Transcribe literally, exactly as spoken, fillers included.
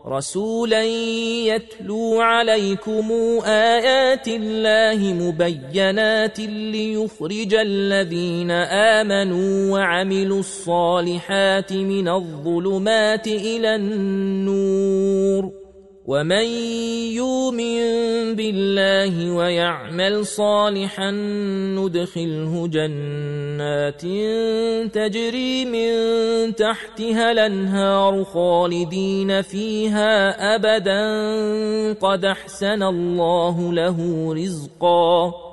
رسولا يتلو عليكم آيات الله مبينات ليخرج الذين آمنوا وعملوا الصالحات من الظلمات إلى النور ومن يؤمن بالله ويعمل صالحا ندخله جنات تجري من تحتها الأنهار خالدين فيها أبدا قد أحسن الله له رزقا